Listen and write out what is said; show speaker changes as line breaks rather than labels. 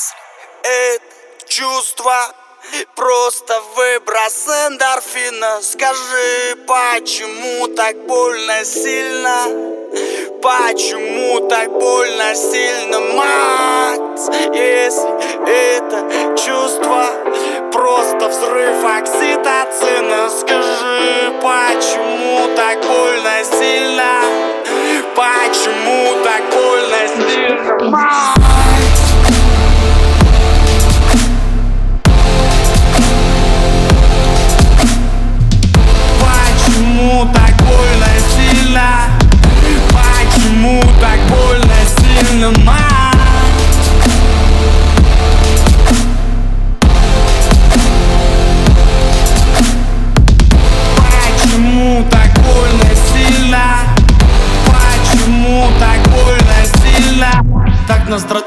Это чувство просто выброс эндорфина. Скажи, почему так больно сильно? Почему так больно сильно, Макс? Если это чувство просто взрыв окситоцина, скажи, почему так больно сильно? Почему так больно сильно, Макс? Почему так больно сильно? Почему так больно сильно, Макс? Почему так больно сильно? Почему так больно сильно? Так нас